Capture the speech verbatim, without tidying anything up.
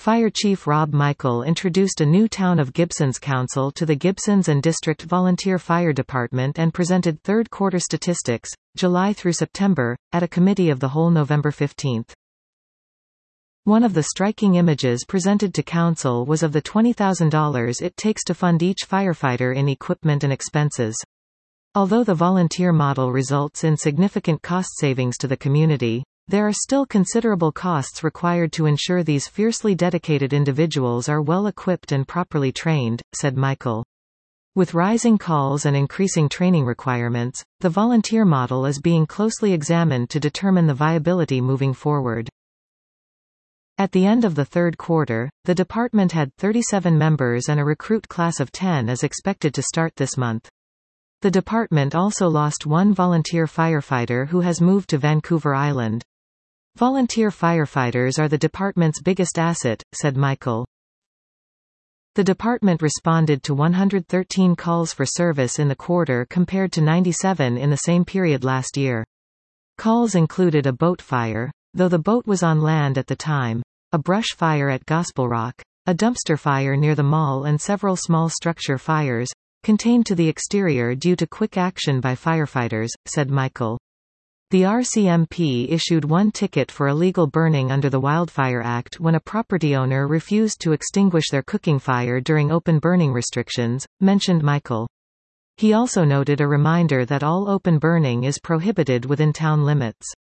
Fire Chief Rob Michael introduced a new Town of Gibsons Council to the Gibsons and District Volunteer Fire Department and presented third-quarter statistics, July through September, at a committee of the whole November fifteenth. One of the striking images presented to Council was of the twenty thousand dollars it takes to fund each firefighter in equipment and expenses. Although the volunteer model results in significant cost savings to the community, there are still considerable costs required to ensure these fiercely dedicated individuals are well equipped and properly trained, said Michael. With rising calls and increasing training requirements, the volunteer model is being closely examined to determine the viability moving forward. At the end of the third quarter, the department had thirty-seven members and a recruit class of ten is expected to start this month. The department also lost one volunteer firefighter who has moved to Vancouver Island. Volunteer firefighters are the department's biggest asset, said Michael. The department responded to one hundred thirteen calls for service in the quarter compared to ninety-seven in the same period last year. Calls included a boat fire, though the boat was on land at the time, a brush fire at Gospel Rock, a dumpster fire near the mall and several small structure fires, contained to the exterior due to quick action by firefighters, said Michael. The R C M P issued one ticket for illegal burning under the Wildfire Act when a property owner refused to extinguish their cooking fire during open burning restrictions, mentioned Michael. He also noted a reminder that all open burning is prohibited within town limits.